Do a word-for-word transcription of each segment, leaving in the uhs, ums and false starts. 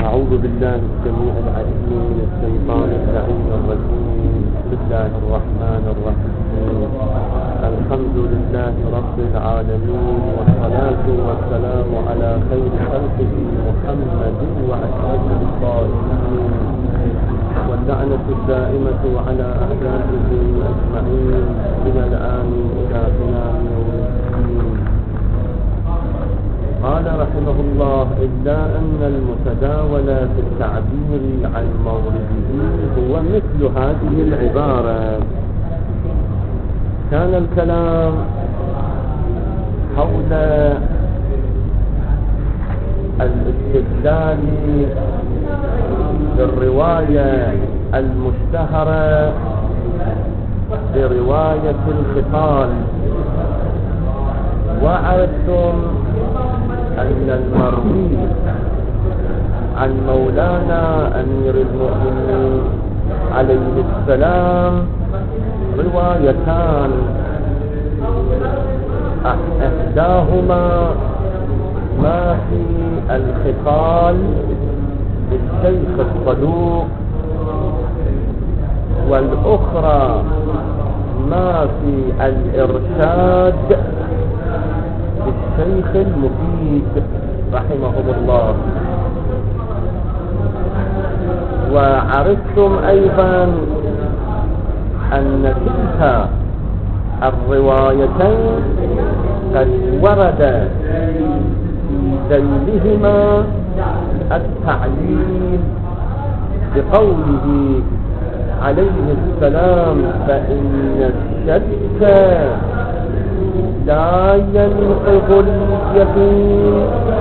أعوذ بالله السميع العليم من الشيطان اللعين الرجيم. بسم الله الرحمن الرحيم. الحمد لله رب العالمين، والصلاة والسلام على خير خلقه محمد وأشرف الصالحين، واللعنة الدائمة على أعدائه أجمعين من الآن إلى قيام يوم الدين. قال رحمه الله: إلا أن المتداول في التعبير عن مورده هو مثل هذه العبارة. كان الكلام حول الاستدلال بالرواية المشتهرة برواية الخطال، وعرفتم أن المروي عن مولانا أمير المؤمنين عليه السلام روايتان، إحداهما ما في الخطال للشيخ الصدوق، والأخرى ما في الإرشاد للشيخ المفيد رحمه الله. وعرفتم أيضا أن تلك الروايتين قد ورد في ذيلهما التعليل بقوله عليه السلام: فإن الشك لا ينقض اليقين،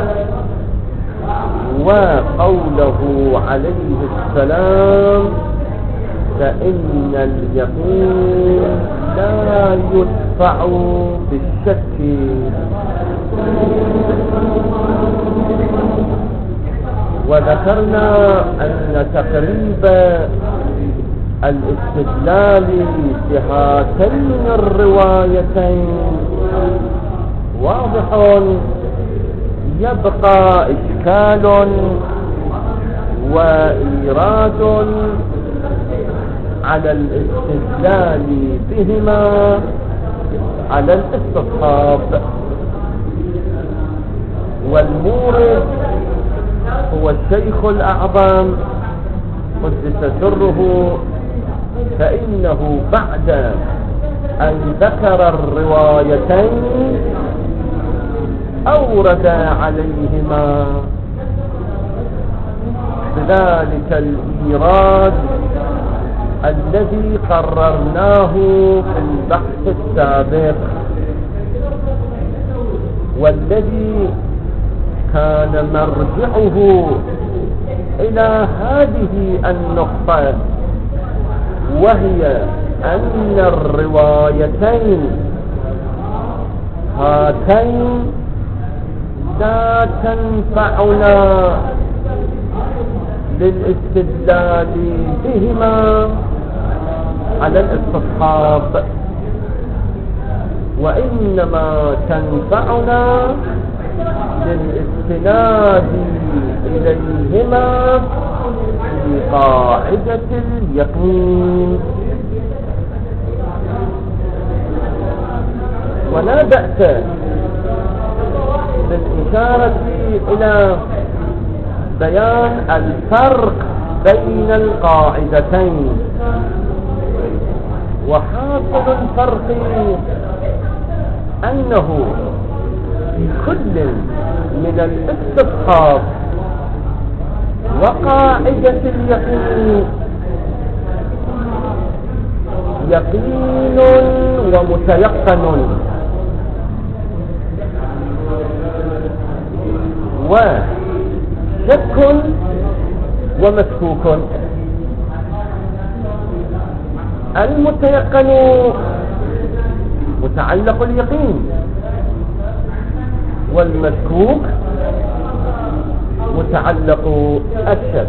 وقوله عليه السلام: فإن اليقين لا يدفع بالشك. وذكرنا أن تقريب الاستدلال بهاتين الروايتين واضح، يبقى إشكال وإيراد على الاستدلال بهما على الاستصحاب، والمورد هو الشيخ الأعظم قدس سره، فإنه بعد أن ذكر الروايتين أورد عليهما بذلك الإيراد الذي قررناه في البحث السابق، والذي كان مرجعه إلى هذه النقطة، وهي أن الروايتين هاتين لا تنفعنا للاستدلال بهما على الاستصحاب، وإنما تنفعنا للاستناد إليهما في قاعدة اليقين. ولا بأس بالإشارة إلى بيان الفرق بين القاعدتين. وحاصل الفرق أنه في كل من الاستصحاب وقاعدة اليقين يقين ومتيقن، وشك ومشكوك. المتيقن متعلق اليقين، والمشكوك متعلق الشك.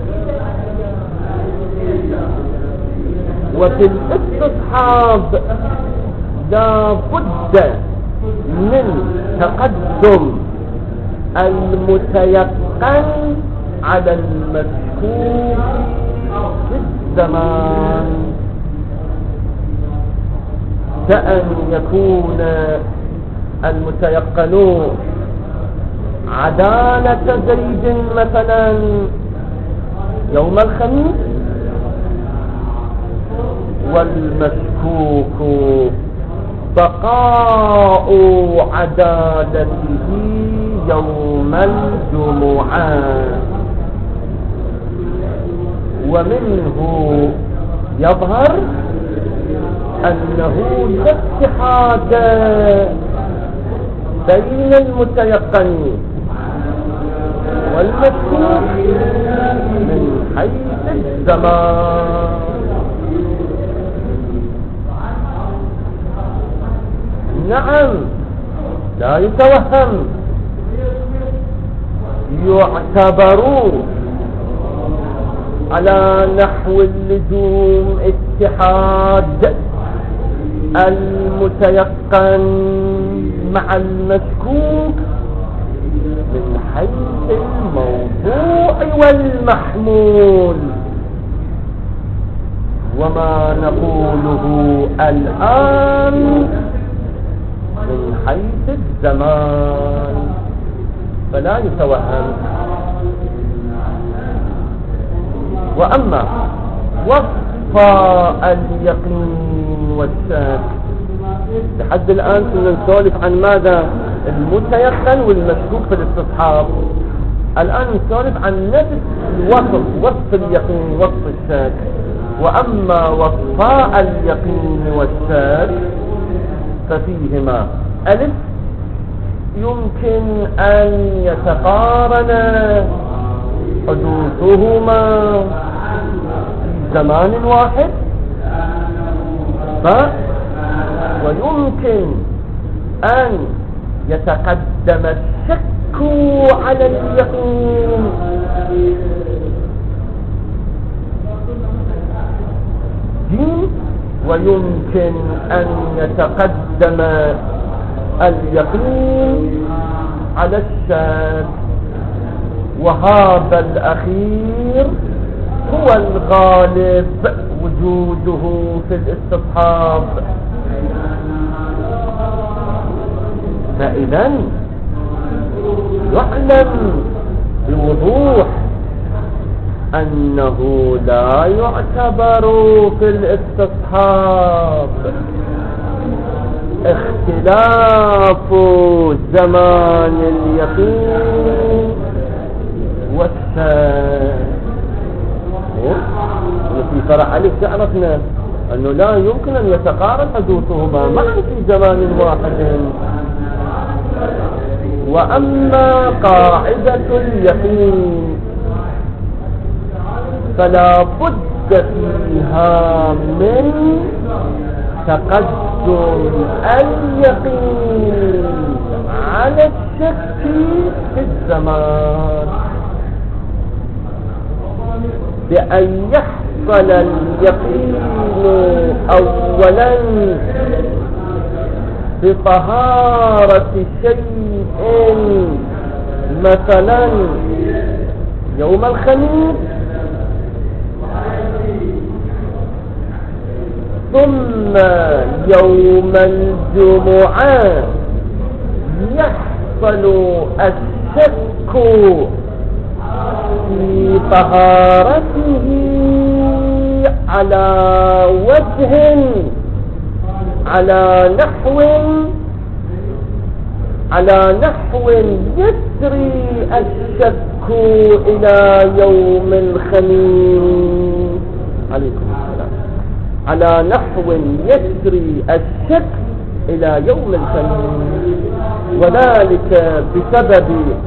وفي الاستصحاب لا بد من تقدم المتيقن على المشكوك في الزمان كأن يكون المتيقنون عدالة زيد مثلا يوم الخميس، والمشكوك بقاء عدالته يوم الجمعة. ومنه يظهر أنه لا اتحاد بين المتيقن والمشكوك من حيث الزمان. نعم، لا يتوهم، يعتبر على نحو اللزوم اتحاد المتيقن مع المشكوك من حيث الموضوع والمحمول. وما نقوله الآن من حيث الزمان فلا يتوهم. وأما وصف اليقين والشك، لحد الآن كنا نسولف عن ماذا؟ المتيقن والمشكوك في الاستصحاب. الآن نسولف عن نفس الوصف، وصف اليقين وصف الشك. وأما وصفاء اليقين والشك ففيهما ألف يمكن أن يتقارن حدوثهما في زمان واحد، ف ويمكن أن يتقدم الشك على اليقين، دين، ويمكن أن يتقدم اليقين على الشك. وهذا الأخير هو الغالب وجوده في الاستصحاب. فإذا يعلم بوضوح أنه لا يعتبر في الاستصحاب اختلاف زمان اليقين والشك. في فرع عليك تعرفنا أنه لا يمكن أن يتقارن حدوثهما معا في زمان واحد. وأما قاعدة اليقين فلا بد فيها من تقدم اليقين على الشك في الزمان، بأن يحصل اليقين أولا بطهارة شيء مثلا يوم الخميس، ثم يوم الجمعة يحصل الشك في طهارته على وجه على نحو على نحو يسري الشك إلى يوم الخميس. عليكم السلام. على نحو يسري الشك إلى يوم الخميس، وذلك بسبب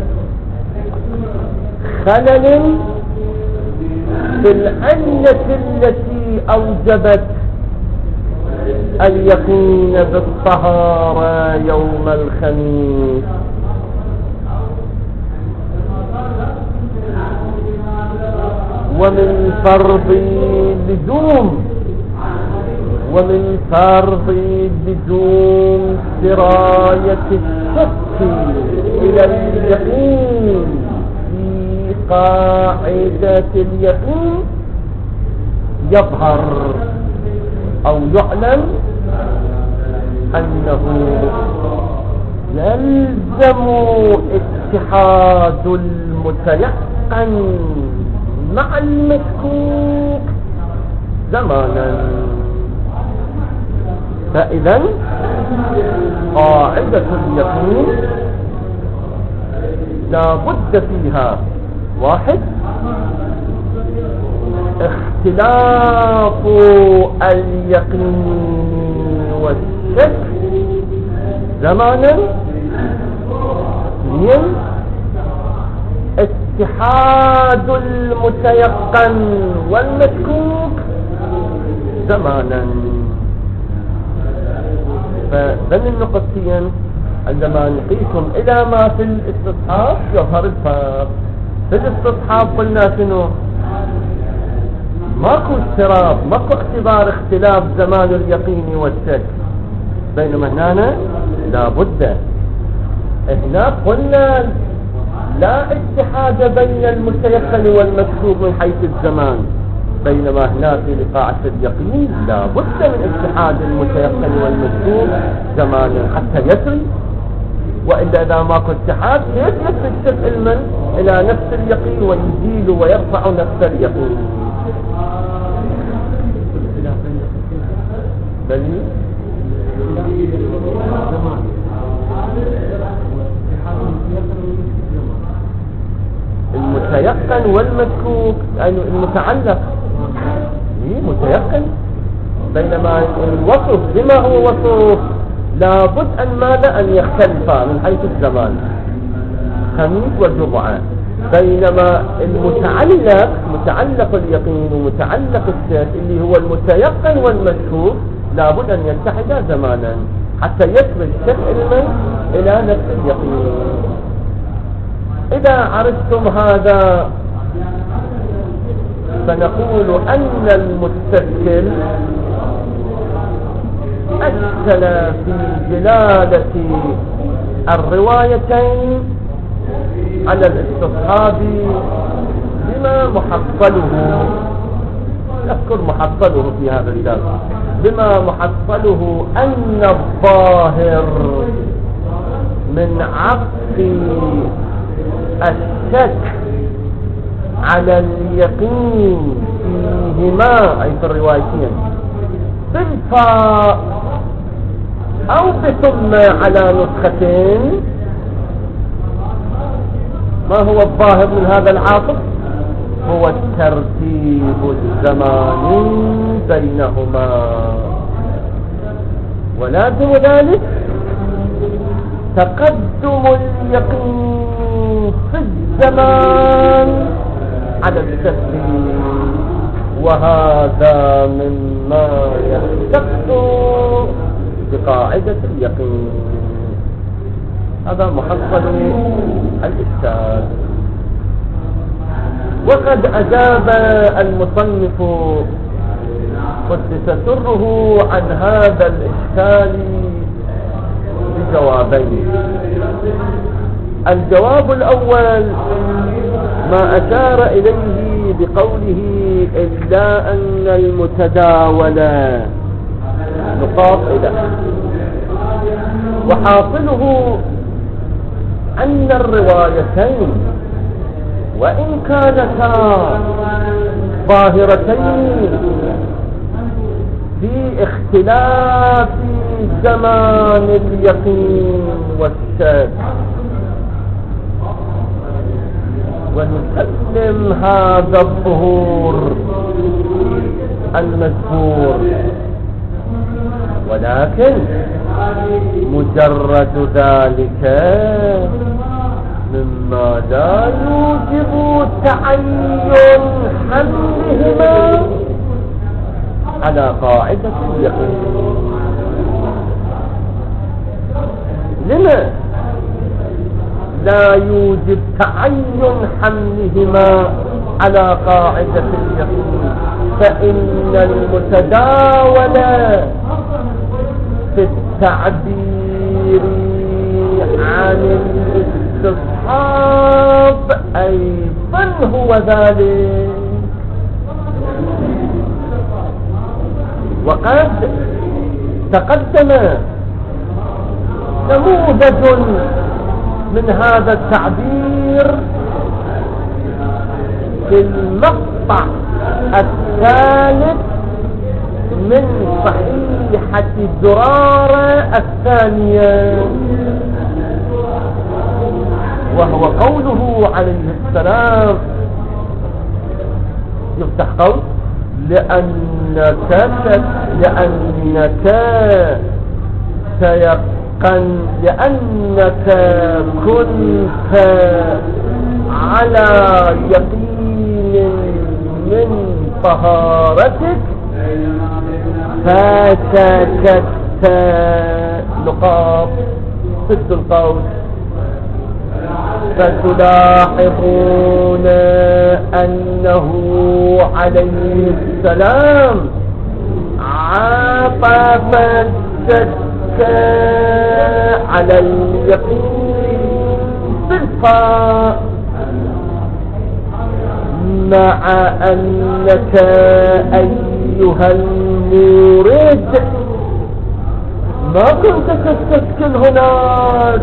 خلل في العلة التي أوجبت اليقين بالطهارة يوم الخميس. ومن فرض لزوم ومن فرض لزوم سراية الشك إلى اليقين في قاعدة اليقين يظهر أو يعلم أنه يلزم اتحاد المتيقن مع المشكوك زمانا. فإذا قاعدة اليقين لا بد فيها: واحد، اختلاف اليقين والشك زمانا. اثنين، اتحاد المتيقن والمشكوك زمانا. فذن النقطتين عندما نقيسهم إلى ما في الاستصحاب يظهر الفرق. في الاستصحاب قلنا شنو؟ ماكو اضطراب، ماكو اختبار اختلاف زمان اليقين والشك، بينما هنا لا بد. هنا قلنا لا اتحاد بين المتيقن والمشكوك من حيث الزمان، بينما هنا في قاعدة اليقين لا بد من اتحاد المتيقن والمشكوك زمانا حتى يسري. وإلا إذا ماكو اتحاد كيف يسري الشك علما إلى نفس اليقين ويزيل ويرفع نفس اليقين؟ دليل المتيقن والمشكوك يعني المتعلق متيقن، بينما الوصف بما هو وصف لابد أن ماذا أن يختلفا من حيث الزمان، خميس وجمعة. بينما المتعلق متعلق اليقين ومتعلق الشك اللي هو المتيقن والمشكوك لابد أن يتحدا زمانا حتى يسري الشك علما إلى نفس اليقين. إذا عرفتم هذا فنقول أن المستشكل أشكل في جلالة الروايتين على الاستصحاب بما محصله. نذكر محصله في هذا الدرس. بما محصله أن الظاهر من عطف الشك على اليقين فيهما أي في الروايتين بالفاء أو بثم على نسختين. ما هو الظاهر من هذا العاطف؟ هو الترتيب الزماني بينهما، ولازم ذلك تقدم اليقين في الزمان على التسليم، وهذا مما يختص بقاعدة اليقين. هذا محصل الإشكال. وقد أجاب المصنف قدس سره عن هذا الإشكال بجوابين. الجواب الأول ما أشار إليه بقوله إلا أن المتداول نقاط إلى، وحاصله أن الروايتين وإن كانتا ظاهرتين في اختلاف زمان اليقين والشك، ونسلم هذا الظهور المذكور، ولكن مجرد ذلك مما لا يوجب تعين حملهما على قاعدة اليقين. لما لا يوجب تعين حملهما على قاعدة اليقين؟ فإن المتداول في التعبير عن الاستصحاب أي من هو ذلك؟ وقد تقدم نموذج من هذا التعبير في المقطع الثالث من صحيحة زرارة الثانية، وهو قوله عليه السلام، يفتح قول: لأنك لأنك تيقن لأنك كنت على يقين من طهارتك فسكت. نقاط ست القول. فتلاحظون أنه عليه السلام عطف الشك على اليقين بالفاء، مع أنك أيها المورد ما كنت تستشكل هناك،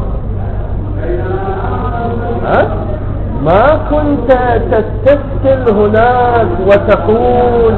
ها؟ ما كنت تستشكل هناك وتقول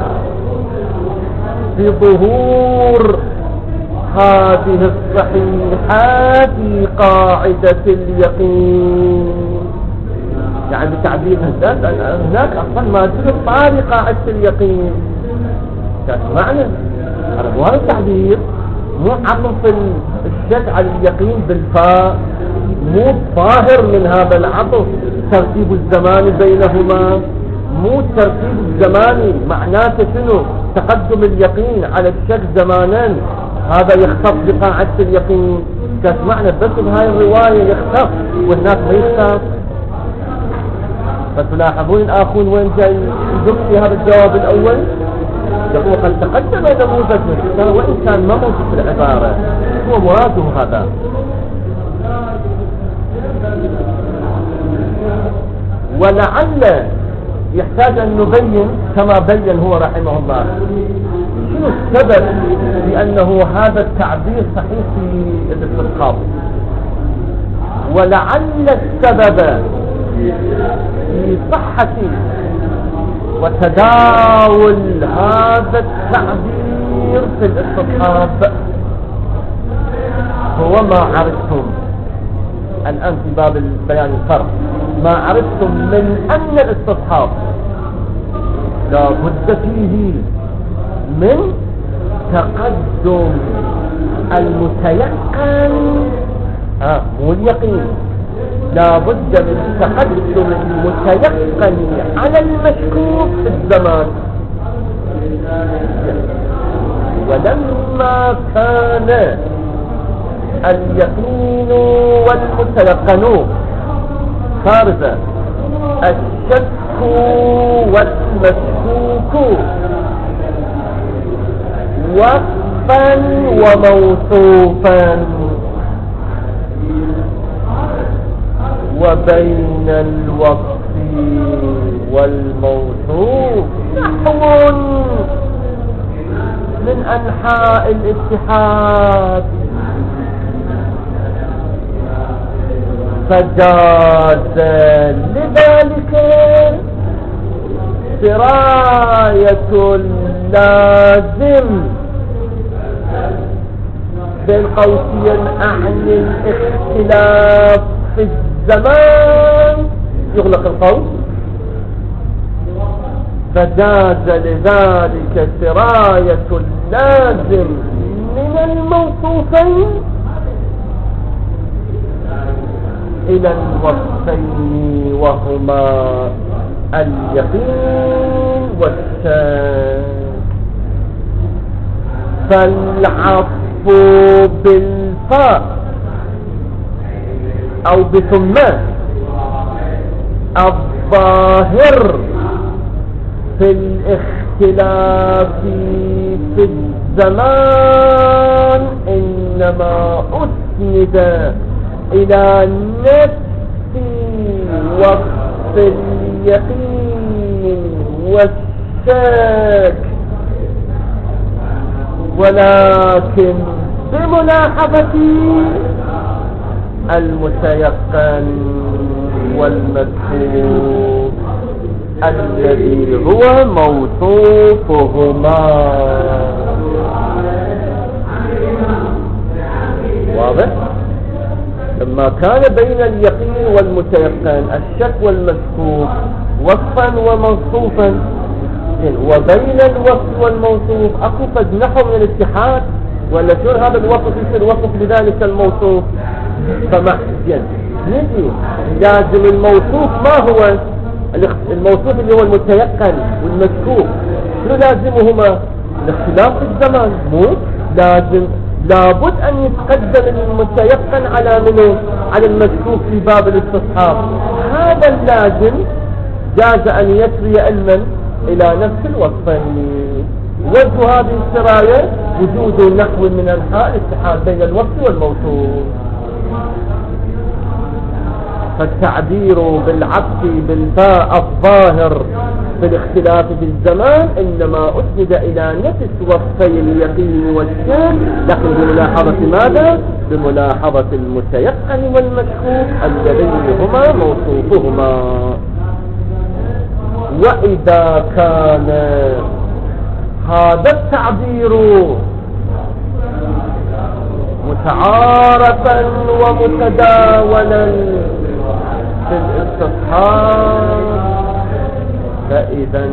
بظهور هذه الصحيحة في قاعدة اليقين، يعني بتعبير هناك أصلا ما تجد طاري قاعدة اليقين. معنى هذا مو هذا التعبير، مو عطف الشك على اليقين بالفاء، مو ظاهر من هذا العطف ترتيب الزمان بينهما، مو ترتيب الزماني معناته شنو؟ تقدم اليقين على الشك زمانا، هذا يختص بقاعدة اليقين. كاس معنى بس بهاي الرواية يختص وهناك ما يختص. فتلاحظون الآخرون وين جاي يدق في هذا الجواب الأول، يقول قد تقدم نموذج من وإن كان ما موجود في العبارة، هو مراده هذا. ولعل يحتاج أن نبين كما بين هو رحمه الله شنو السبب لأنه هذا التعبير صحيح في الاستسقاط. ولعل السبب في صحة وتداول هذا التعبير في الاستصحاب هو ما عرفتم الآن في باب البيان الفرق، ما عرفتم من أن الاستصحاب لا بد فيه من تقدم المتيقن، آه مو اليقين، لا بد من تقدم المتيقن على المشكوك في الزمان. ولما كان اليقين والمتيقن فارزا الشك والمشكوك وصفا وموصوفا، وبين الوصف والموصوف نحو من أنحاء الاتحاد، فجاز لذلك سراية اللازم بين قوسين أعني الاختلاف في الزمان، يغلق القوس، فجاز لذلك سراية اللازم من الموصوفين إلى الوصفين وهما اليقين والشك. فالعطف بالفاء أو بثم الظاهر في الاختلاف في الزمان إنما أسند إلى نفس وصف اليقين والشك، ولكن بملاحظة المتيقن والمذكور الذي هو موصوفهما. واضح؟ لما كان بين اليقين والمتيقن الشك والمذكور وصفا وموصوفا، وبين الوصف والموصوف اكو قد نحو من الاتحاد، ولا شو هذا الوصف يصير وصف لذلك الموصوف؟ فمحسن نجي لازم الموصوف ما هو الموصوف اللي هو المتيقن والمذكور، شنو لازمهما؟ الاختلاف في الزمان، مو لازم لابد ان يتقدم المتيقن على منه على المذكور في باب الاستصحاب. هذا اللازم جاز ان يسري علما الى نفس الوصفين. وجه هذه السراية وجود نحو من انحاء الاتحاد بين الوصف والموصوف. فالتعبير بالعطف بالفاء الظاهر بالاختلاف في الزمان انما اسند الى نفس وصفي اليقين والشك، لكن بملاحظة ماذا؟ بملاحظة المتيقن والمشكوك اللذين هما موصوفهما. واذا كان هذا التعبير متعارفا ومتداولا في الاستصحاب فإذا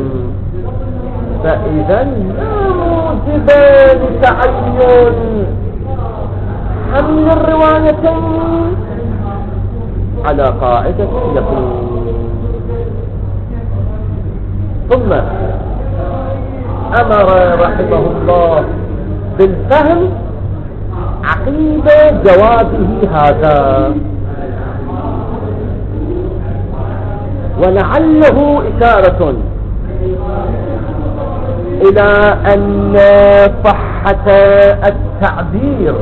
فإذا لا موجب لتعين حمل الروايتين على قاعدة اليقين. ثم أمر رحمه الله بالفهم عقيب جوابه هذا، ولعله إشارة إلى أن صحة التعبير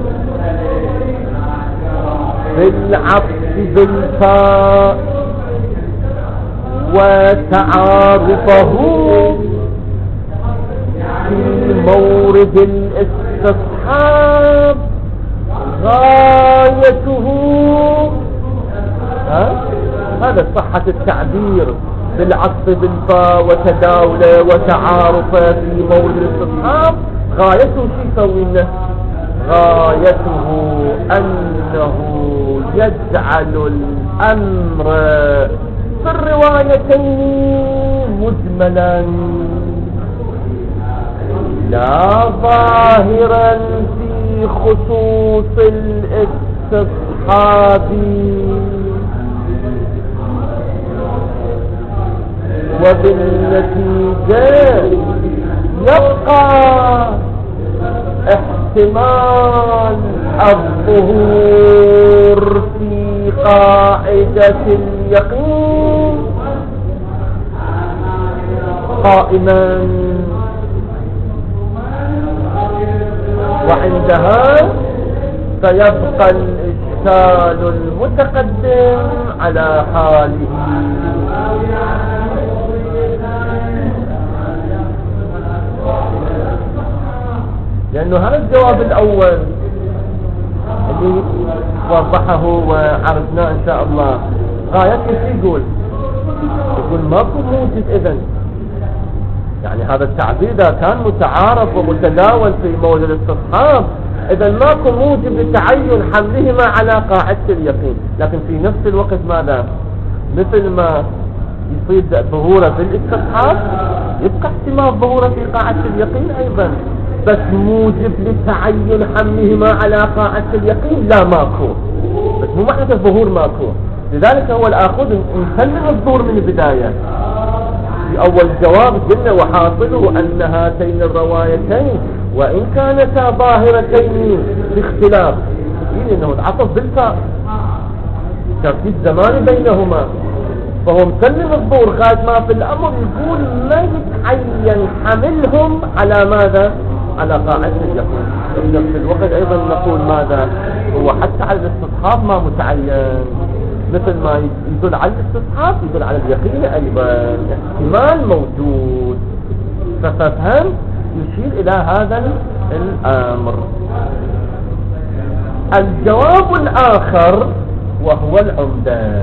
بالعطف بالفاء وتعارفه في مورد الاستصحاب غايته. ها؟ هذا صحة التعبير بالعطف بالفاء وتداوله وتعارفه في مورد الاستصحاب غايته شيء يسوي؟ غايته أنه يجعل الأمر في الروايتين مجملا لا ظاهرا في خصوص الاستصحاب، وبالنتيجة يبقى احتمال الظهور في قاعدة اليقين قائما، وعندها فيبقى الإشكال المتقدم على حاله. لأنه هذا الجواب الأول اللي وضحه وعرضناه إن شاء الله غايته شو يقول؟ يقول ماكو موجب إذن، يعني هذا التعبير إذا كان متعارف ومتداول في مورد الاستصحاب إذن ماكو موجب لتعين حملهما على قاعدة اليقين. لكن في نفس الوقت ماذا؟ مثل ما يصير ظهوره في الاستصحاب يبقى احتمال ظهوره في قاعدة اليقين أيضا، بس موجب لتعين حملهما على قاعدة اليقين لا ماكو، بس مو معنى الظهور ماكو. لذلك هو الآخذ نسلم الظهور من البداية. في أول جواب قلنا وحاصله أن هاتين الروايتين وإن كانتا ظاهرتين باختلاف يعني أنه العطف بالفاء ترتيب زمان بينهما، فهو مسلم الظهور غاية ما في الأمر يقول ما يتعين حملهم على ماذا؟ على قاعدة اليقين. في نفس الوقت أيضا نقول ماذا؟ هو حتى على الاستصحاب ما متعين، مثل ما يدل على الاستصحاب يدل على اليقين أيضا، احتمال موجود. ففهم يشير إلى هذا الأمر. الجواب الآخر وهو العمدة.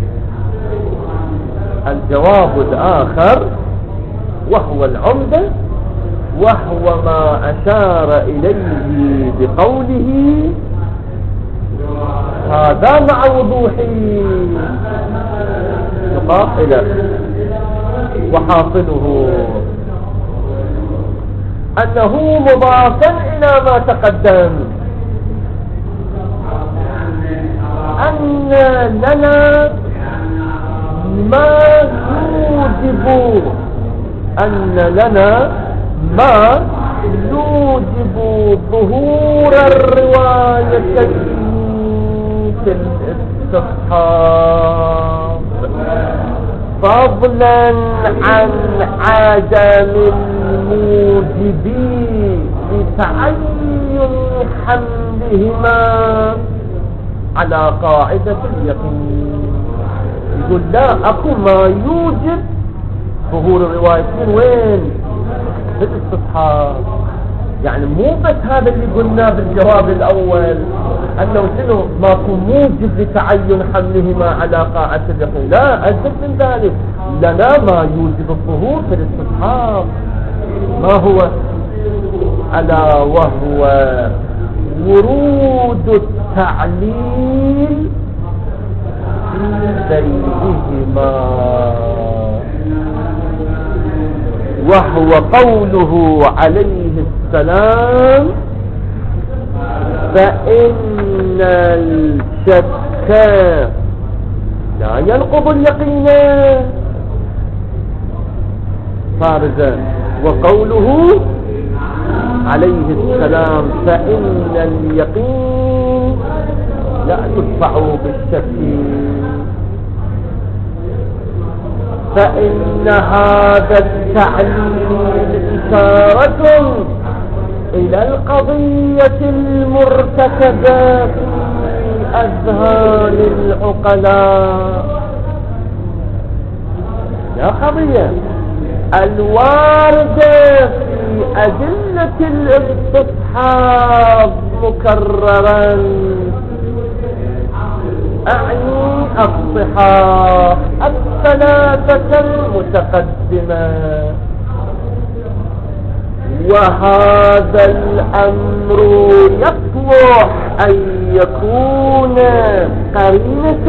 الجواب الآخر وهو العمدة، وهو ما أشار إليه بقوله هذا مع وضوحي قائلا، وحاصله أنه مضافا إلى ما تقدم، أن لنا ما يوجب أن لنا ما يوجب ظهور الرواية في الاستصحاب، فضلا عن عدم الموجب لتعين حملهما على قاعدة اليقين. يقول لا اكو ما يوجب ظهور الروايتين وين؟ في الاستصحاب. يعني مو بس هذا اللي قلنا بالجواب الاول انه شنو ماكو موجب لتعين حملهما على قاعدة اليقين، لا ازيد من ذلك، لنا ما يوجب الظهور في الاستصحاب. ما هو؟ الا وهو ورود التعليل في بينهما، وهو قوله عليه السلام فإن الشك لا ينقض اليقين فارزا، وقوله عليه السلام فإن اليقين لا يدفع بالشك، فإن هذا التعليل إشارة إلى القضية المرتكبة في أذهان العقلاء. يا قضية الواردة في أدلة الاستصحاب مكررا، أعني الصحاح الثلاثة المتقدمة. وهذا الأمر يصلح أن يكون قرينة،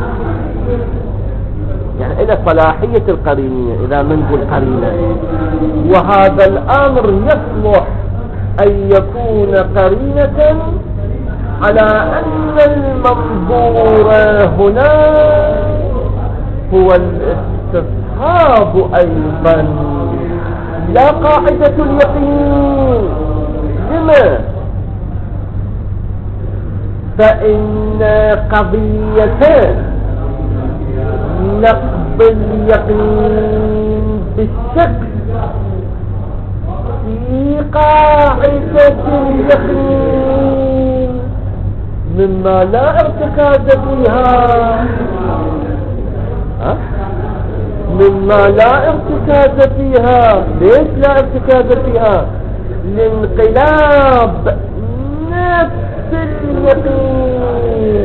يعني إلى صلاحية القرينية إذا من نقول قرينة، وهذا الأمر يصلح أن يكون قرينة على أن المنظور هنا هو الاستصحاب أيضا لا قاعدة اليقين. لما؟ فإن قضية نقض اليقين بالشك في قاعدة اليقين مما لا ارتكاز فيها، ها؟ مما لا ارتكاز فيها. ليش لا ارتكاز فيها؟ لانقلاب نفس اليقين،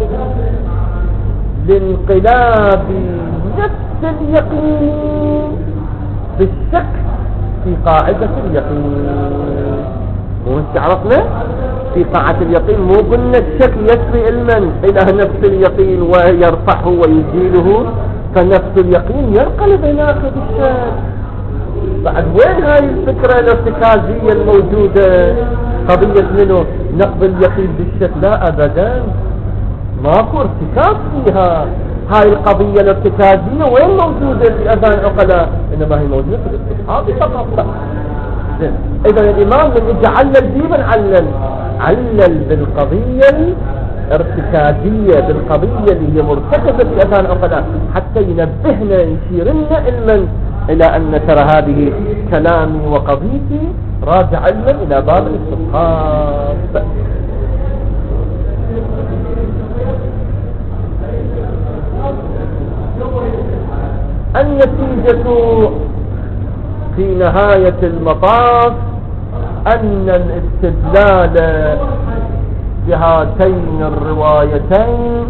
لانقلاب نفس اليقين بالشك في قاعدة اليقين. مو عرفنا في قاعدة اليقين مو قلنا الشك يسري علما إلى نفس اليقين ويرفعه ويزيله، فنفس اليقين ينقلب هناك بالشك. بعد وين هاي الفكرة الارتكازية الموجودة؟ قضية منه نقض اليقين بالشك؟ لا أبدا، ماكو ارتكاز فيها. هاي القضية الارتكازية وين موجودة في أذهان العقلاء؟ إنما هي موجودة في الاستصحاب فقط. إذا الإمام من اجى علل ديما علل علل بالقضية الارتكازية، بالقضية اللي هي مرتكزة في أذهان العقلاء، حتى ينبهنا يشيرنا علما إلى أن ترى هذه كلامي وقضيتي راجع علما إلى باب الاستصحاب. النتيجة في نهاية المطاف أن الاستدلال بهاتين الروايتين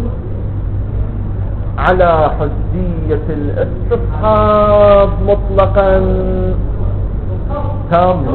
على حجية الاستصحاب مطلقا تام،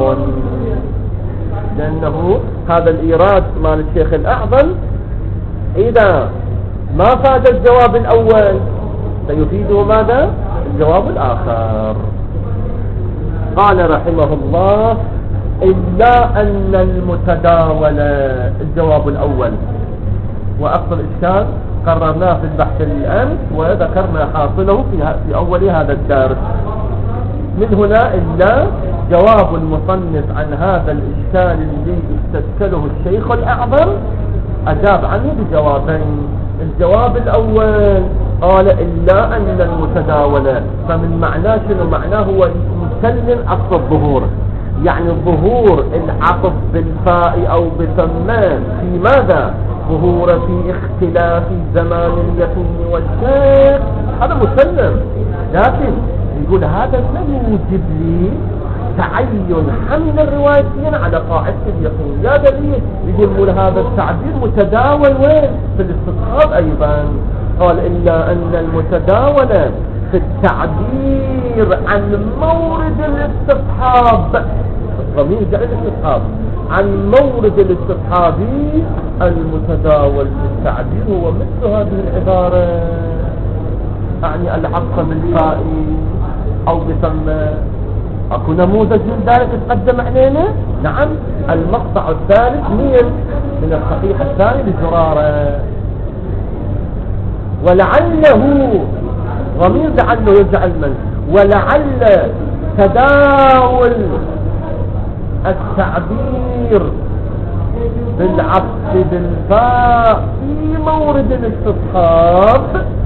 لأنه هذا الإيراد مال الشيخ الأعظم إذا ما فاد الجواب الأول سيفيده ماذا؟ الجواب الآخر. قال رحمه الله: إلا أن المتداول، الجواب الأول وأصل الإشكال قررناه في البحث الأمس وذكرنا حاصله في أول هذا الدرس. من هنا إلا جواب المصنف عن هذا الإشكال الذي استشكله الشيخ الأعظم أجاب عنه بجوابين. الجواب الأول قال: إلا أن المتداول، فمن معناه شنو؟ معناه هو يسلم أصل الظهور، يعني ظهور العطف بالفاء أو بثمان في ماذا؟ ظهور في اختلاف زمان اليقين والشك، هذا مسلم. لكن يقول هذا لم يوجب لي تعين حمل الروايتين على قاعدة اليقين. يا دليل يقول هذا التعبير متداول وين؟ في الاستصحاب أيضا. قال: إلا أن المتداول في التعبير عن مورد الاستصحاب، الضمير جاء الاستصحاب، عن مورد الاستصحاب المتداول في التعبير هو مثل هذه العبارة، يعني العطف بالفاء أو بثم. أكو نموذج من ذلك تقدم علينا؟ نعم، المقطع الثالث مين من الصحيح الثاني لزرارة. ولعله ضمير لعله يجعل من، ولعل تداول التعبير بالعطف بالفاء في مورد الاستصحاب،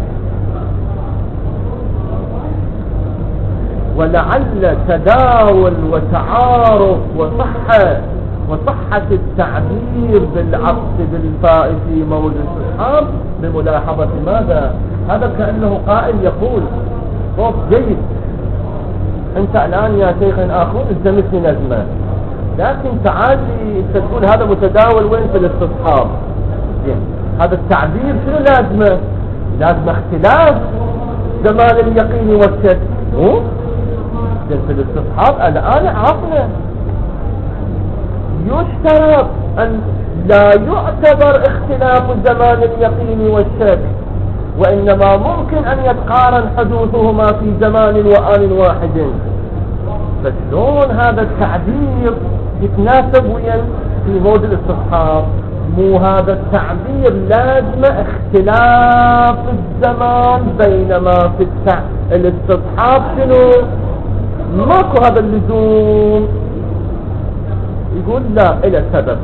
ولعل تداول وتعارف وصحة وصحة التعبير بالعطف بالفاء في مورد الاستصحاب بملاحظة ماذا؟ هذا كأنه قائل يقول: صوت جيد، انت الآن يا شيخ آخر التمسني نجمة، لكن تعال انت تقول هذا متداول وين؟ في الاستصحاب. هذا التعبير شنو لازمه؟ لازم اختلاف زمان اليقين والشك. مو في الاستصحاب الآن عرفنا يشترط أن لا يعتبر اختلاف زمان اليقين والشك، وإنما ممكن أن يتقارن حدوثهما في زمان وآن واحد. فشلون هذا التعبير يتناسب ويا في مورد الاستصحاب؟ مو هذا التعبير لازم اختلاف الزمان، بينما في التع... الاستصحاب شنو؟ ماكو هذا اللزوم. يقول لا، إلى سبب.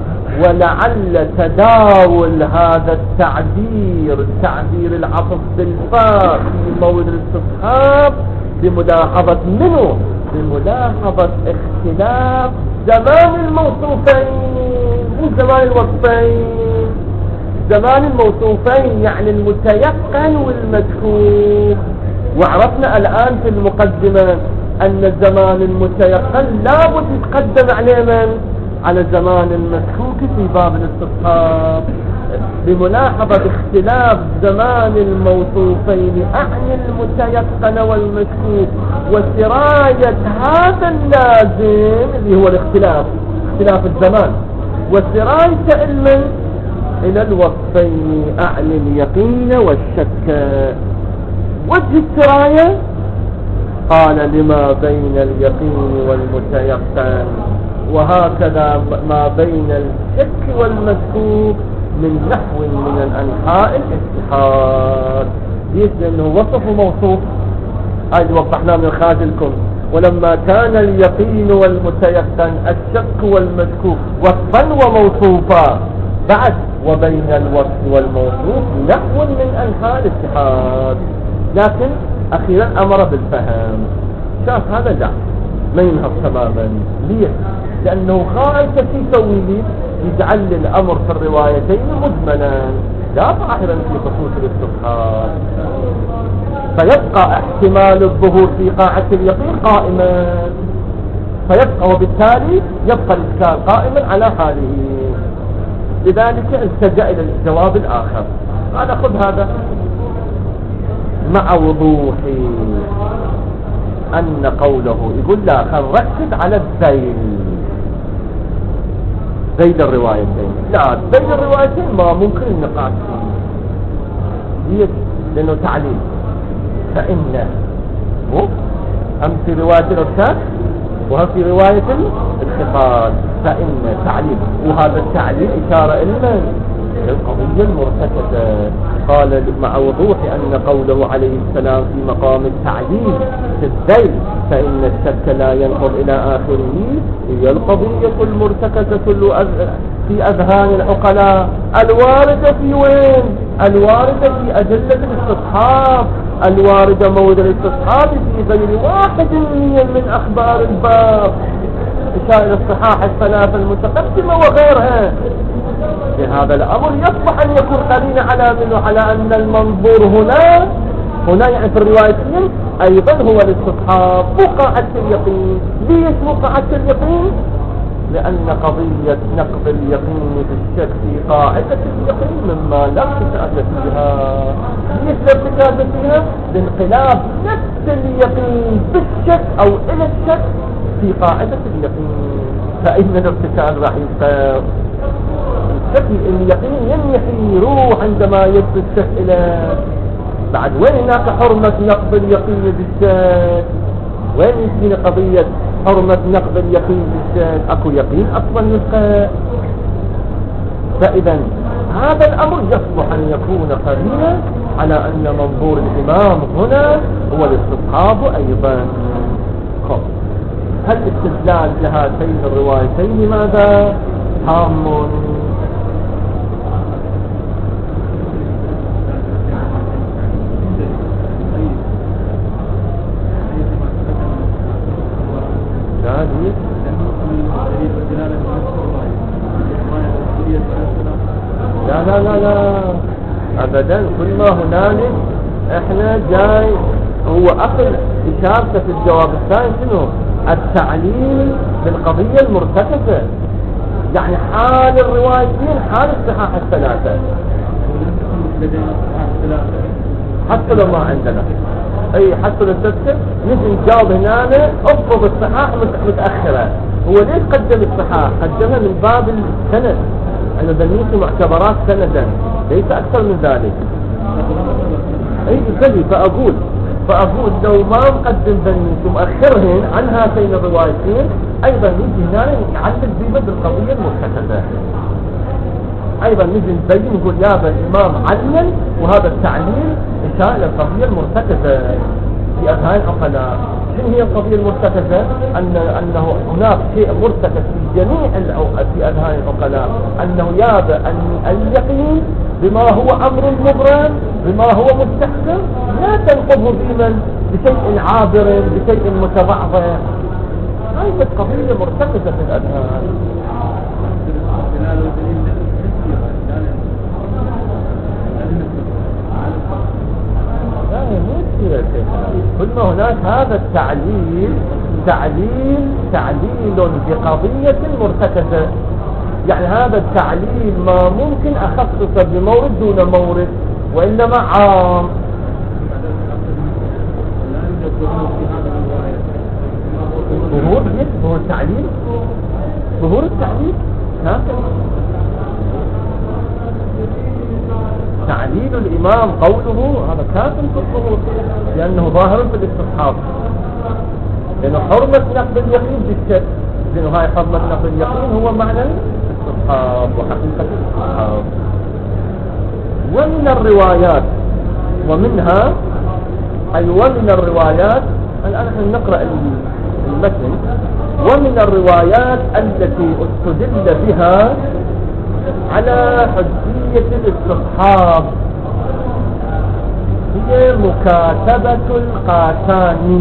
ولعل تداول هذا التعبير، تعبير العطف بالفاء في مورد الاستصحاب بملاحظة منه؟ بملاحظة اختلاف زمان الموصوفين، مو زمان الوصفين. زمان الموصوفين يعني المتيقن والمشكوك. وعرفنا الآن في المقدمة أن الزمان المتيقن لابد يتقدم عليه من؟ على الزمان المشكوك في باب الاستصحاب. بملاحظة اختلاف زمان الموصوفين أعني المتيقن والمشكوك، وسراية هذا اللازم اللي هو الاختلاف، اختلاف الزمان، وسراية المن إلى الوصفين أعني اليقين والشك. وجه السراية قال: لما بين اليقين والمتيقن، وهكذا ما بين الشك والمشكوك من نحو من الأنحاء الاتحاد. ليش؟ لأنه وصف وموصوف، هذا وضحناه من خارجكم. ولما كان اليقين والمتيقن الشك والمشكوك وصفا وموصوفا، بعد وبين الوصف والموصوف نحو من أنحاء الاتحاد. لكن أخيرا أمر بالفهم، شاف هذا لا ما ينهض تماما. ليه؟ لأنه خائف في تويلي يجعل الأمر في الروايتين مجملا لا ظاهرا في خصوص الاستصحاب. فيبقى احتمال الظهور في قاعة اليقين قائما، فيبقى وبالتالي يبقى الإشكال قائما على حاله. لذلك التجأ إلى الجواب الآخر. أنا خذ هذا مع وضوح أن قوله يقول لا خل ركز على الذيل، ذيل الروايتين. لا ذيل الروايتين ما ممكن النقاش فيه لأنه تعليل. فإن مو هم في رواية الإرشاد وهم في رواية الخطاب، فإن تعليل، وهذا التعليل إشارة إلى القضية المرتكزة. قال مع وضوح أن قوله عليه السلام في مقام التعليل في الذيل فإن الشك لا ينقض إلى آخره، هي القضية المرتكزة في أذهان العقلاء الواردة في وين؟ الواردة في أدلة الاستصحاب، الواردة مورد الاستصحاب في غير واحد من أخبار الباب، إشارة الصحاح الثلاثة المتقدمة وغيرها. بهذا الأمر يصبح أن يكون قرينة على منه على أن المنظور هنا هنا يعني في الروايتين أيضا هو الاستصحاب وقاعة اليقين. ليش وقاعة اليقين؟ لأن قضية نقض اليقين بالشك في قاعدة اليقين مما لا ارتكاز فيها. ليش لا ارتكاز فيها؟ لانقلاب نفس اليقين بالشك أو إلى الشك في قاعدة اليقين، فإن الارتكاز راح يصير الشك. اليقين ينحي يروح عندما يبدو الشك إلى بعد. وين هناك حرمة نقض اليقين بالشك؟ وين يسمين قضية حرمة نقض اليقين بالشك؟ اكو يقين اصلا يبقى. فاذا هذا الامر يصلح ان يكون قرينا على ان منظور الامام هنا هو الاستصحاب ايضا. هل استدلال لهاتين الروايتين ماذا؟ تام. لا لا لا لا ابدا. كل ما هنالك احنا جاي هو اصل اشارته في الجواب الثاني شنو؟ التعليل بالقضية المرتكزة، يعني حال الروايتين حال الصحاح الثلاثة حتى لو ما عندنا اي حتى لو تذكر نجي نجاوب هنا افرض الصحاح متأخرة. هو ليش قدم الصحاح؟ قدمها من باب السند، أنه ذنيته معتبرات سندا ليس أكثر من ذلك. أي كذي فأقول فأقول لو ما مقدم ذنيته مؤخرهن عن هاتين الروايتين أيضا نجي هنا نعلل بيبا بالقضية المرتكزة. أيضا نجي نبين نقول يا الإمام علل وهذا التعليل إشارة إلى القضية المرتكزة في أذهان العقلاء. شنو هي القضية المرتكزة؟ أن أنه هناك شيء مرتكز في جميع في أذهان العقلاء، أنه يابى أن اليقين بما هو أمر مبرم بما هو مستحكم لا تنقضه بمن بشيء عابر بشيء متضعضع. هذه القضية مرتكزة في الأذهان. كل ما هناك هذا التعليل تعليل تعليل بقضية مرتكزة، يعني هذا التعليل ما ممكن أخصصه بمورد دون مورد وإنما عام. ظهور ظهور التعليل ظهور التعليل كافر. تعليل الإمام قوله هذا كافر في الظهور لأنه ظاهر في الاستصحاب، لأنه حرمة نقض اليقين بالشك، لأنه هاي حرمة نقض اليقين هو معنى الاستصحاب وحقيقة الاستصحاب. ومن الروايات ومنها أي ومن الروايات الآن نحن نقرأ المتن. ومن الروايات التي استدل بها على حجية الاستصحاب هي مكاتبة القاتاني.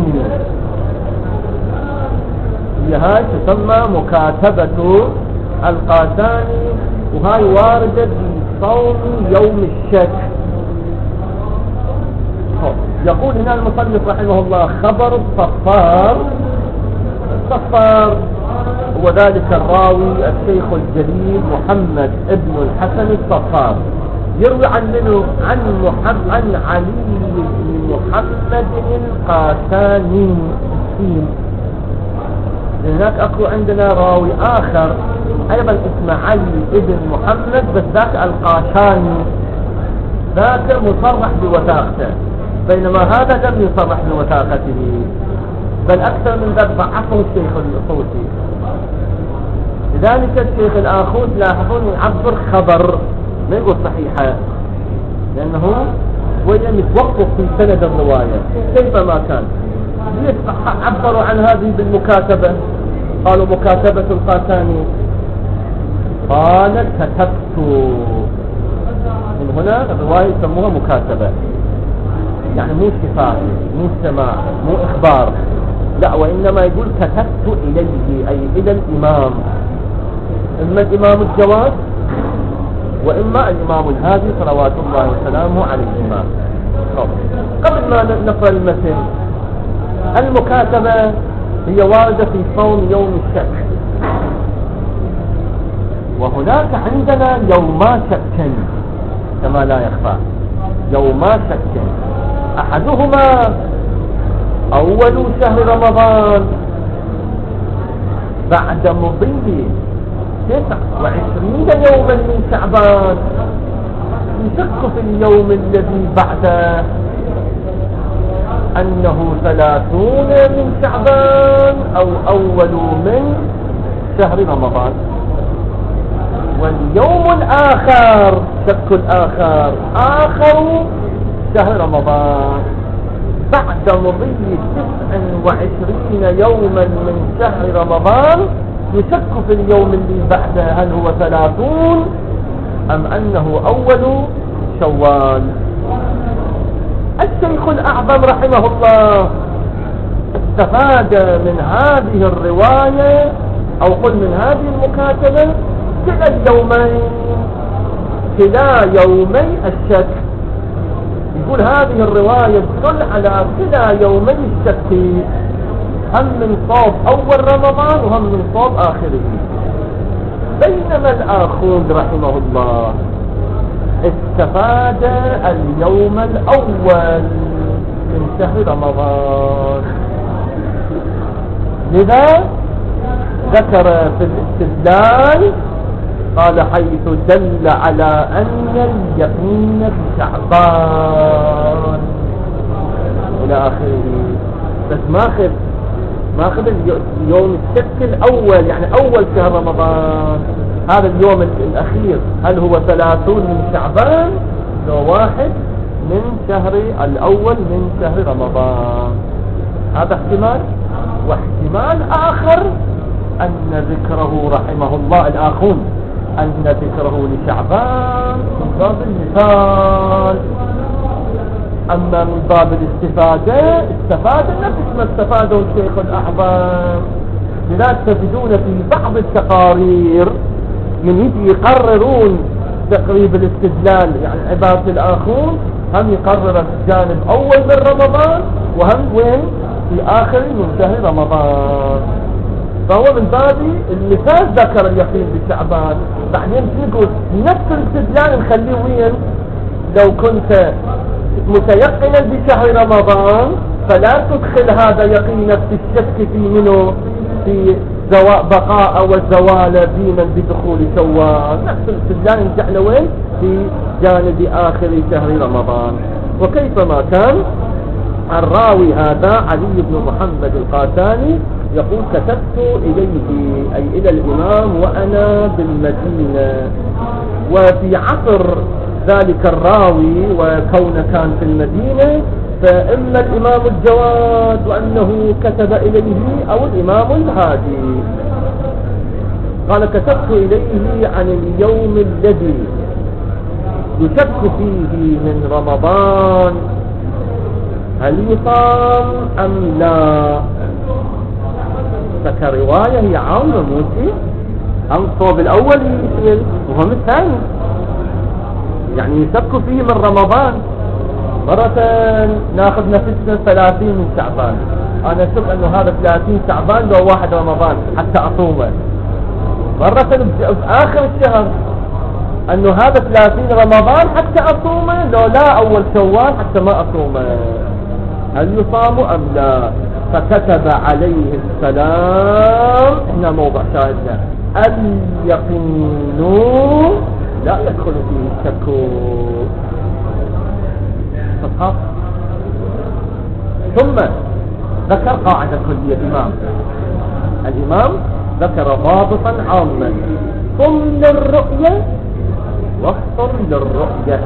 هي هاي تسمى مكاتبة القاتاني، وهاي واردة في صوم يوم الشك. يقول هنا المصنف رحمه الله خبر الصفار. الصفار هو ذلك الراوي الشيخ الجليل محمد ابن الحسن الصفار، يروي عن منه عن محمد عن علي بن محمد القاساني السين. هناك اكو عندنا راوي اخر ايضا اسمه علي بن محمد بس ذاك القاشاني، ذاك مصرح بوثاقته، بينما هذا لم يصرح بوثاقته، بل اكثر من ذلك ضعفه الشيخ الأخوتي. لذلك الشيخ الآخوت لاحظون يعبر خبر ما يقول صحيحة، لأنه وين متوقف في سند الرواية كيفما كان. ليش عبروا عن هذه بالمكاتبة؟ قالوا مكاتبة القاساني، قال كتبت. من هنا الرواية يسموها مكاتبة، يعني مو شفاء مو سماع مو إخبار، لا، وإنما يقول كتبت إليه أي إلى الإمام، إما الإمام الجواد وإما الإمام الهادي صلوات الله وسلامه عليهما. قبل ما نقرأ المتن، المكاتبة هي واردة في صوم يوم الشك، وهناك عندنا يوما شك كما لا يخفى، يوما شك، أحدهما أول شهر رمضان بعد مضي تسع وعشرين يوما من شعبان، يشك في اليوم الذي بعده أنه ثلاثون من شعبان أو أول من شهر رمضان. واليوم الآخر شك الآخر آخر شهر رمضان بعد مضي تسع وعشرين يوما من شهر رمضان، يشك في اليوم اللي بعده هل هو ثلاثون أم أنه أول شوال. الشيخ الأعظم رحمه الله استفاد من هذه الرواية أو قل من هذه المكاتبة كلا اليومين، كلا يومي الشك. يقول هذه الرواية تدل على كلا يومي الشك، هم من صوب أول رمضان وهم من صوب آخره. بينما الآخوذ رحمه الله استفاد اليوم الأول من شهر رمضان، لذا ذكر في الاستدلال قال حيث دل على أن اليقين بشعبان إلى آخره. بس ما أخذ ما أخذ اليوم الشك الأول، يعني أول شهر رمضان، هذا اليوم الأخير هل هو ثلاثون من شعبان لو واحد من شهر الأول من شهر رمضان. هذا احتمال. واحتمال آخر أن ذكره رحمه الله الآخون أن ذكره لشعبان من باب المثال، أما من باب الاستفادة استفاد نفس ما استفاده الشيخ الأعظم. لذلك تجدون في بعض التقارير من يجي يقررون تقريب الاستدلال، يعني عبارة الآخون هم يقرر الجانب أول من رمضان وهم وين في آخر من شهر رمضان. فهو من باب المثال ذكر اليقين بشعبان. بعدين نقول نفس الاستدلال نخليه وين؟ لو كنت متيقنا بشهر رمضان فلا تدخل هذا يقينك في الشك في منه في بقاء والزوال دينا بدخول شوال. نفس الاستدلال نجعله وين؟ في جانب آخر شهر رمضان. وكيفما كان الراوي هذا علي بن محمد القاساني يقول كتبت إليه أي إلى الإمام وأنا بالمدينة. وفي عصر ذلك الراوي وكون كان في المدينة فإما الإمام الجواد وأنه كتب إليه أو الإمام الهادي. قال كتبت إليه عن اليوم الذي يشك فيه من رمضان هل يصام أم لا. فكرواية هي عامة موتي، هم الصوب الأول يشمل وهم الثاني، يعني يشك فيه من رمضان مرة ناخذ نفسنا ثلاثين من شعبان، انا اشوف انه هذا ثلاثين شعبان لو واحد رمضان حتى اصومه. مرة باخر الشهر انه هذا ثلاثين رمضان حتى اصومه، لو لا اول شوال حتى ما اصومه. هل يصام ام لا؟ فكتب عليه السلام، هنا موضع شاهدنا، اليقين لا يدخل فيه الشك. فقط. ثم ذكر قاعدة كلية الإمام الإمام ذكر ضابطا عاما: صم للرؤية وافطر للرؤية.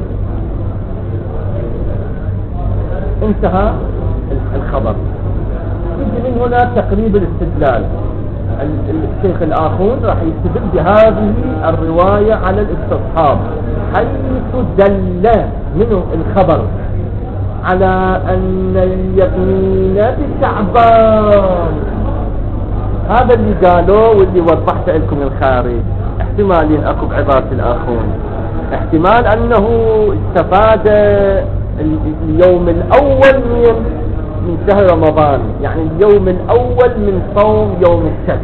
انتهى الخبر. يجي من هنا تقريب الاستدلال. الشيخ الآخون راح يستدل بهذه الرواية على الاستصحاب، حيث دل منه الخبر على أن اليقين بشعبان. هذا اللي قالوه واللي وضحت لكم الخارج. احتمالين اكو بعبارة الآخون، احتمال أنه استفاد اليوم الأول من من شهر رمضان، يعني اليوم الأول من صوم يوم الشك.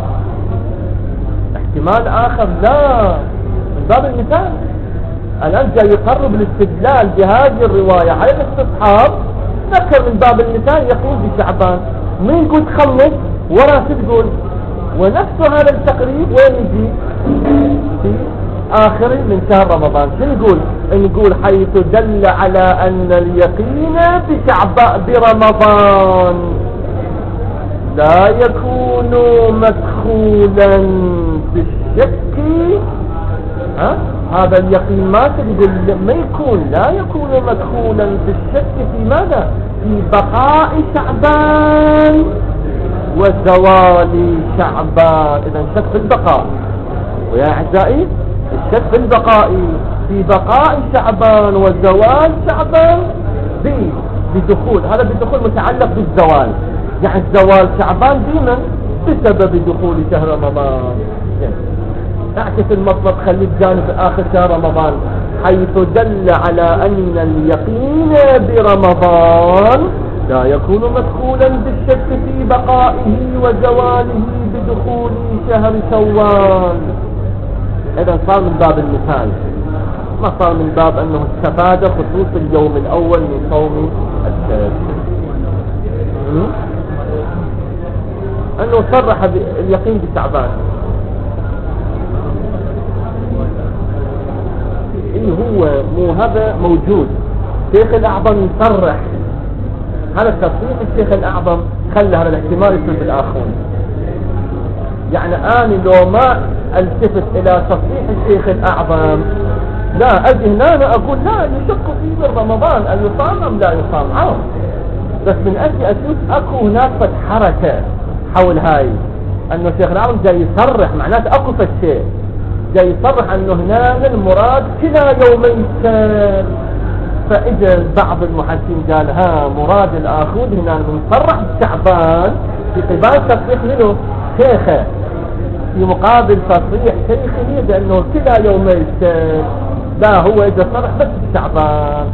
احتمال آخر لا، من باب المثال الآن جاي يقرب الاستدلال بهذه الرواية على الاستصحاب، ذكر من باب المثال يقول بشعبان. من يقول تخلص ورا تقول، ونفس هذا التقريب وين يجي؟ في آخر من شهر رمضان. شو نقول؟ نقول حيث دل على أن اليقين بشعبان برمضان لا يكون مدخولا بالشك. ها؟ هذا اليقين ما تقول ما يكون، لا يكون مدخولا بالشك في ماذا؟ في بقاء شعبان وزوال شعبان. إذا شك في البقاء، ويا أعزائي الشك في البقاء، في بقاء شعبان وزوال شعبان بدخول، هذا بدخول متعلق بالزوال، يعني زوال شعبان ديما بسبب دخول شهر رمضان. اعكس المطلب، خليك جانب آخر شهر رمضان، حيث دل على أن اليقين برمضان لا يكون مدخولا بالشك في بقائه وزواله بدخول شهر شوال. إذا صار من باب المثال، ما صار من باب أنه استفاد خصوص اليوم الأول من صوم الشهر، أنه صرح باليقين بشعبان. إيه هو مو هذا موجود. الشيخ الأعظم يصرح، هذا تصريح الشيخ الأعظم خلى هذا الاحتمال يصير بالآخرون. يعني أنا لو ما التفت إلى تصريح الشيخ الأعظم، لا أجي هنا أنا أقول لا يشك في رمضان أن يصام أم لا يصام عام، بس من أجل أشوف أكو هناك حركة حول هاي، أنه الشيخ الأعظم جاي يصرح، معناته أكو فالشيء جاي يصرح أنه هنا المراد كلا يومين كان. فإجا بعض المحدثين قال ها مراد الآخذ هنا المصرح بشعبان في قبال تصريح منه شيخه، في مقابل تصريح شيخه بأنه كلا يومين كان. لا، هو إجا صرح بس بشعبان.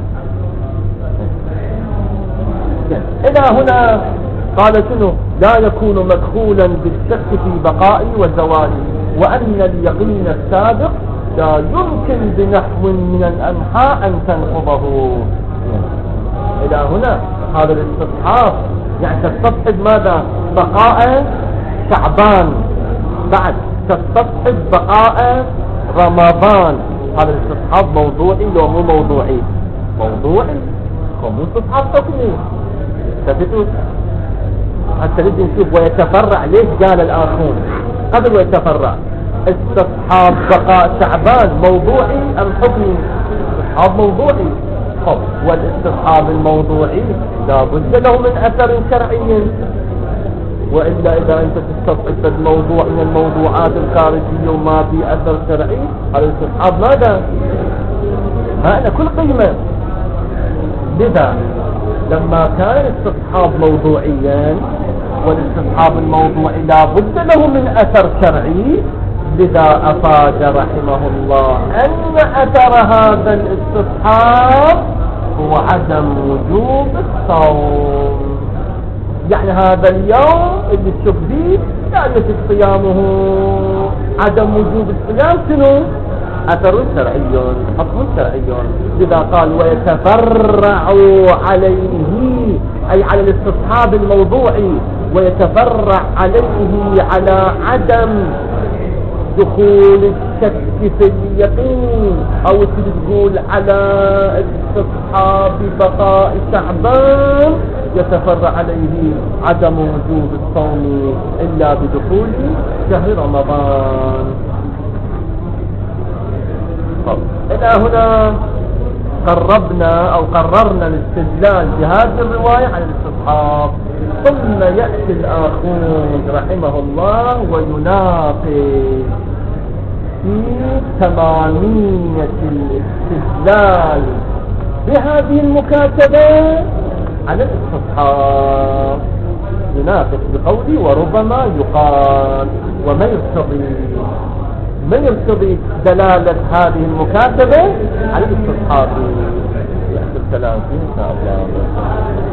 إلى هنا قال شنو؟ لا يكون مدخولا بالشك في بقائه وزواله، وأن اليقين السابق لا يمكن بنحو من الأنحاء أن تنقضه. إلى هنا هذا الاستصحاب، يعني تستصحب ماذا؟ بقاء شعبان، بعد تستصحب بقاء رمضان. هذا الاستصحاب موضوعي لو مو موضوعي؟ موضوعي، ومو استصحاب حكمي. ثبتوا حتى نجي نشوف ويتفرع. ليش قال الآخرون قبل ويتفرع؟ استصحاب بقاء شعبان موضوعي أم حكمي؟ استصحاب موضوعي. طب والاستصحاب الموضوعي لا بد له من أثر شرعي، وإلا إذا أنت تستصحب الموضوع من الموضوعات الخارجية وما في أثر شرعي، هذا الاستصحاب ماذا؟ هذا كل قيمة. لذا لما كان الاستصحاب موضوعيا، والاستصحاب الموضوعي لا بد له من أثر شرعي، لذا أفاد رحمه الله أن أثر هذا الاستصحاب هو عدم وجوب الصوم. يعني هذا اليوم اللي تشوف فيه لا يجب صيامه، عدم وجوب الصيام شنو؟ أثر شرعي، حكم شرعي. لذا قال ويتفرع عليه، أي على الاستصحاب الموضوعي، ويتفرع عليه على عدم دخول الشك في اليقين، أو تقول على استصحاب بقاء شعبان، يتفرع عليه عدم وجوب الصوم إلا بدخول شهر رمضان. طب إلى هنا قربنا أو قررنا الاستدلال بهذه الرواية على الاستصحاب. ثم يأتي الآخون رحمه الله ويناقش في تمامية الاستدلال بهذه المكاتبة على الاستصحاب. يناقش بقولي وربما يقال وما يرتضي ما يرتضي دلالة هذه المكاتبة على الاستصحاب. يحصل الكلام فيه إن شاء الله.